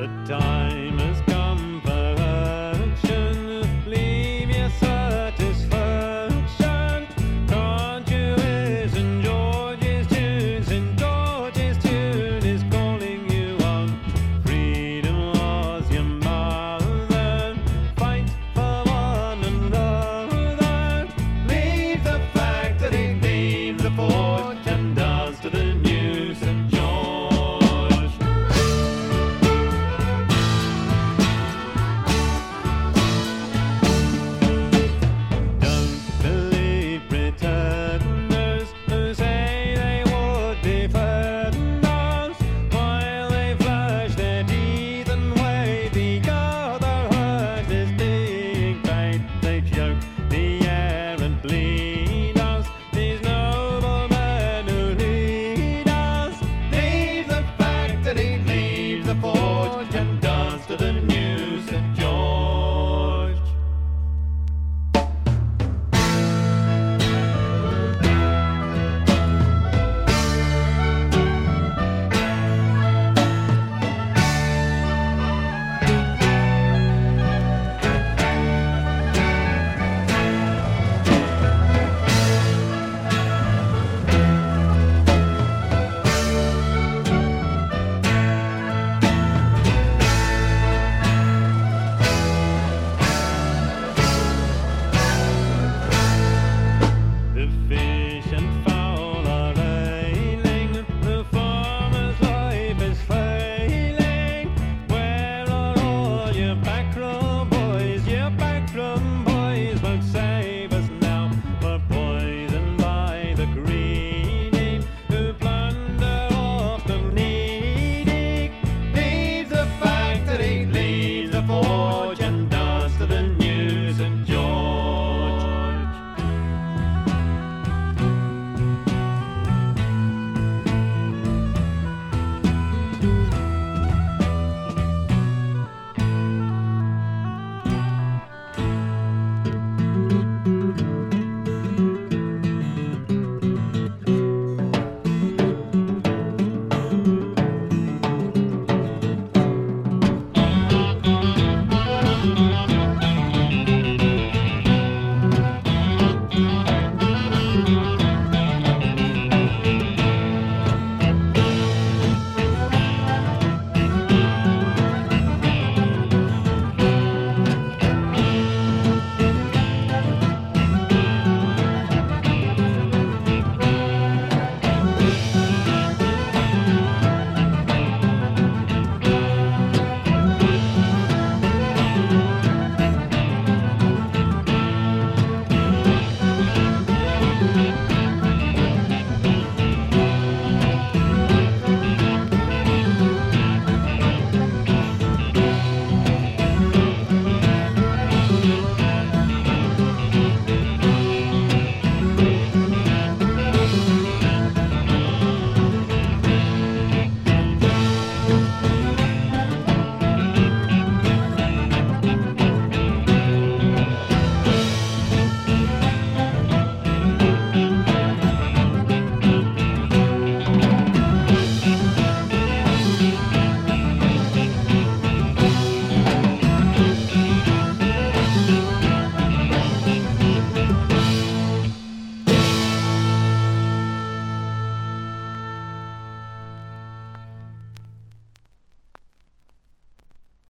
time has come for action. Leave your satisfaction. Can't you hear St. George's tune? St. George's tune is calling you on. Freedom was your mother. Fight for one another. Leave the factory, leave the forge, and dance to the new St. George. The